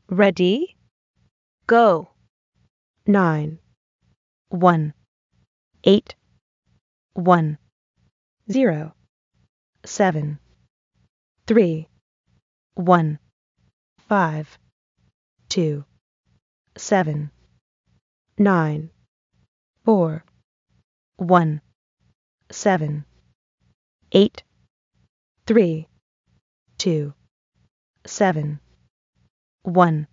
Ready? Go. 9, 1, 8, 1, 0, 7, 3, 1, 5, 2, 7, 9, 4, 1, 7, 8, 3, 2, 7, 1,